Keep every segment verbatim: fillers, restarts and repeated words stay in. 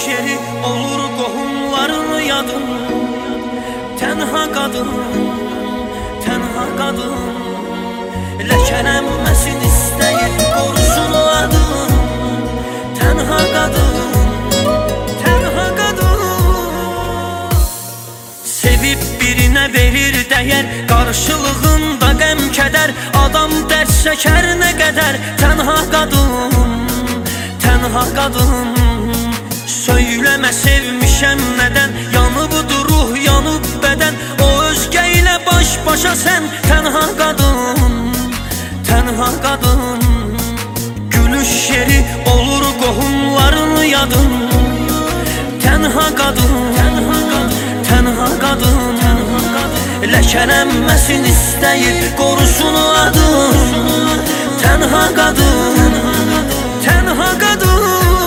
yeri olur qohumların yadın. Tənha qadın, tənha qadın, ləkələnməsin istəyir, qorusun adın. Tənha qadın, tənha qadın, sevib birinə verir dəyər, qarşılığında qəm kədər. Adam dərd çəkər nə qədər, tənha qadın, tənha qadın. Söyləmə sevmişəm nədən, yanıbdır ruh, yanıb bədən. O özgə ilə baş başa sən, tənha qadın, tənha qadın. Gülüş yeri olur qohumların yadın. Tənha qadın, tənha qadın, ləkələnməsin istəyir, qorusun adın. Tənha qadın, tənha qadın.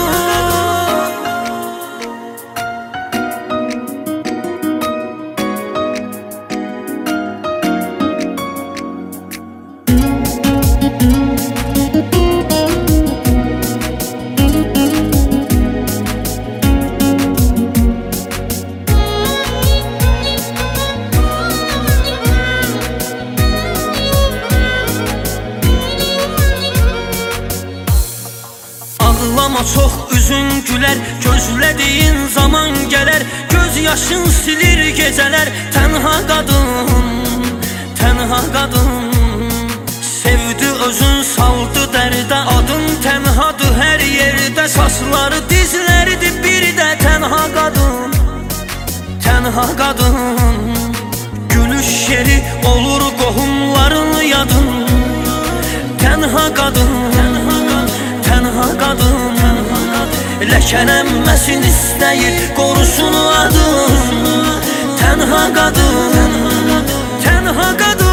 Ağlama çox üzün gülər, gözlədiyin zaman gələr. Göz yaşın silir gecələr, tənha qadın, tənha qadın. Sevdi özün saldı dərdə, adın tənhadır hər yerdə. Saçları dizləridir bir də, tənha qadın, tənha qadın. Gülüş yeri olur qohumların yadın. Tənha qadın, tənha qadın, ləkələnməsin istəyir, qorusun adın. Tənha qadın, tənha qadın.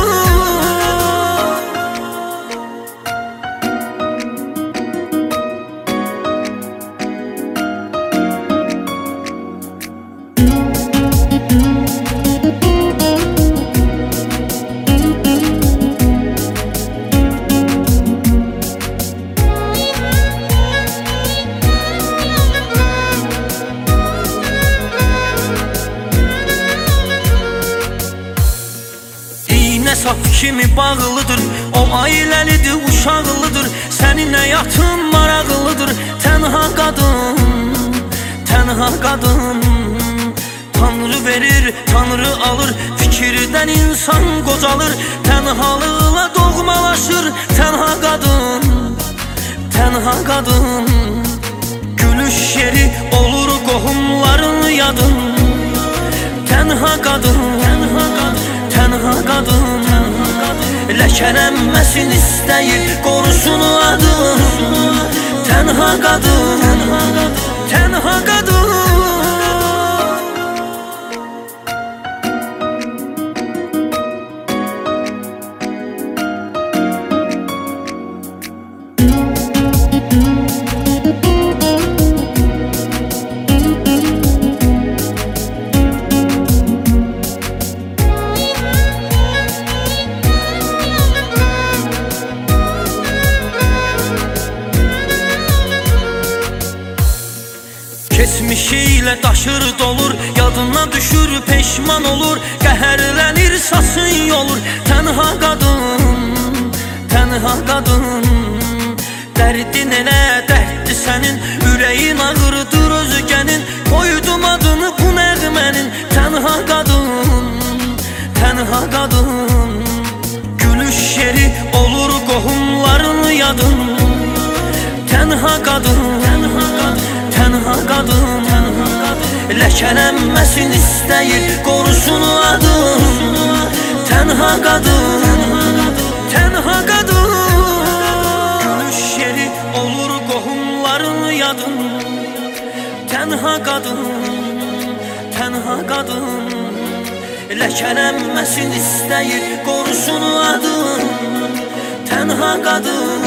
Saf kimi bağlıdır, o ailəlidir, uşaqlıdır. Sənin həyatın maraqlıdır, tənha qadın, tənha qadın. Tanrı verir, Tanrı alır, fikirdən insan qocalır. Tənhalıqla doğmalaşır, tənha qadın, tənha qadın. Gülüş yeri olur qohumların yadın. Tənha qadın, tənha qadın, ləkələnməsin istəyir, qorusun adın. Tənha qadın, tənha qadın. Keçmişiyle daşır dolur, yadına düşür peşman olur. Qəhərlənir sasın yolur, tənha qadın, tənha qadın. Dərdin elə dərddir sənin, ürəyin ağırdır özgənin. Qoydum adını bu nəğmənin, tənha qadın, tənha qadın. Gülüş yeri olur qohumların yadın. Tənha qadın, tənha qadın, ləkələnməsin istəyir, qorusun adın. Tənha qadın, tənha qadın. Gülüş yeri olur qohumların yadın. Tənha qadın, tənha qadın, ləkələnməsin istəyir, qorusun adın. Tənha qadın.